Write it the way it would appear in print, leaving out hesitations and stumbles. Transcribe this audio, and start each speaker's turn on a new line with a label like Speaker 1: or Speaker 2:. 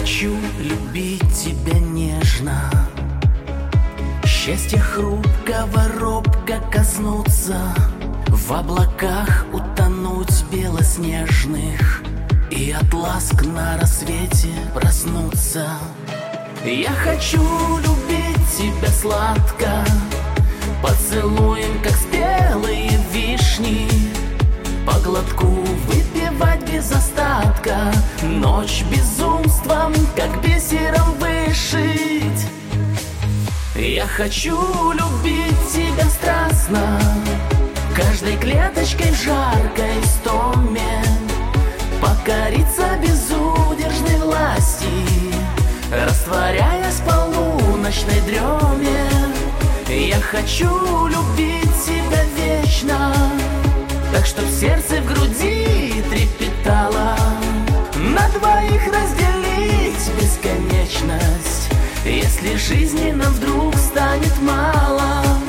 Speaker 1: хочу любить тебя нежно, счастье хрупкого робко коснуться, в облаках утонуть белоснежных и от ласк на рассвете проснуться. Я хочу любить тебя сладко, поцелуем, как спелые вишни, по глотку выпивать без остатка, ночь безумством, как бисером вышить. Я хочу любить тебя страстно, каждой клеточкой в жаркой истоме, покориться безудержной власти, растворяясь в полуночной дреме. Я хочу любить тебя вечно, так чтоб сердце в груди трепетало, на двоих разделить бесконечность, если жизни нам вдруг станет мало.